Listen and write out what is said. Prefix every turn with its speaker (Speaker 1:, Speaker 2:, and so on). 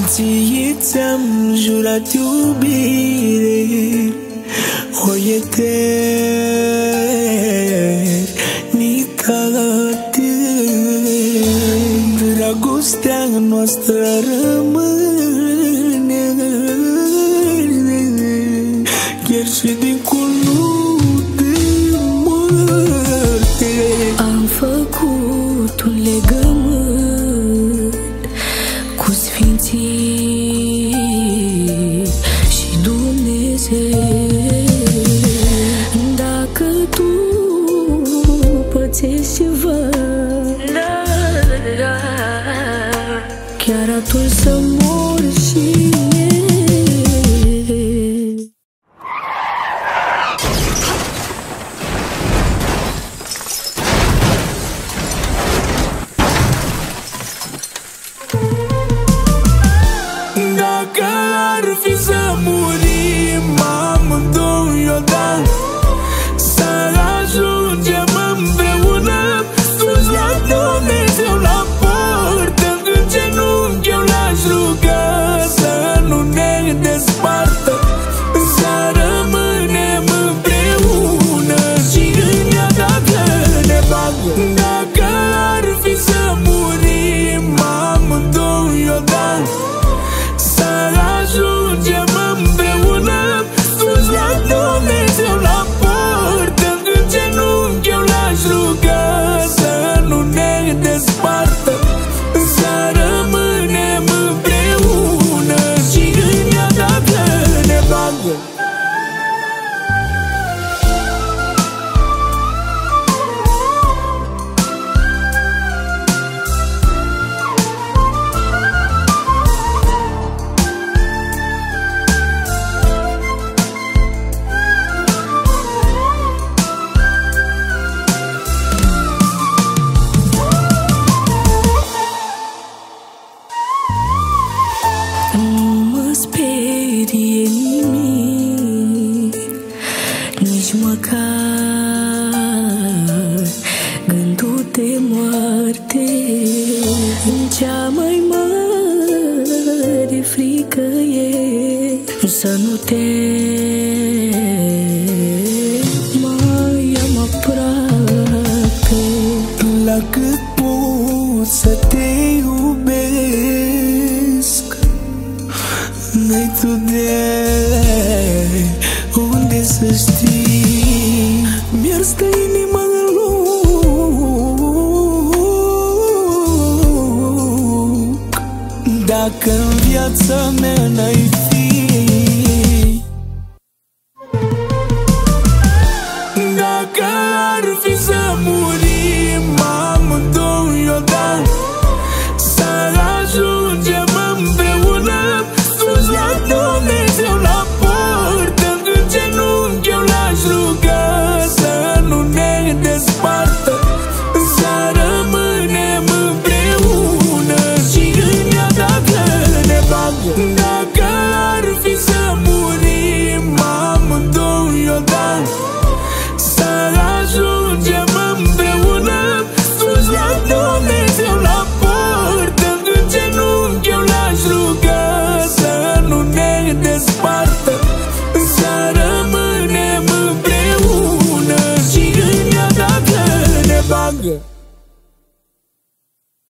Speaker 1: Ție ți-am jurat iubire, o eternitate. Dragostea noastră rămâne chiar și dincolo de moarte.
Speaker 2: Am făcut un legământ cu Sfinții și Dumnezeu. Dacă tu pățești ceva, chiar atunci să mor și eu.
Speaker 1: Dacă ar fi să murim amândoi odată, să ajungem împreună sus la Dumnezeu la portă, în genunchi eu l-aș ruga să nu ne despartă, să rămânem împreună și în ea dacă ne bagă. Dacă ar fi să murim amândoi odată, să ajungem împreună sus la Dumnezeu la portă, în genunchi eu l-aș ruga să nu ne despartă, să rămânem împreună și în ea dacă ne bagă.
Speaker 2: Sperie nimic, nici măcar gândul de moarte. Cea mai mare frică e să nu te mai am aproape.
Speaker 1: La cât pot să te iubesc, n-ai tu de unde să știi. Mi-ar stă inima în loc dacă în viața mea n-ai fi. Dacă ar fi să murim amândoi odată, să ajungem împreună sus la Dumnezeu la portă, în genunchi eu l-aș ruga să nu ne despartă, să rămânem împreună și în ea dacă ne bagă. Dacă ar fi să murim amândoi odată, să ajungem împreună sus la Dumnezeu la portă, în genunchi eu l-aș ruga să nu ne despartă, să rămânem împreună și în ea dacă ne bagă.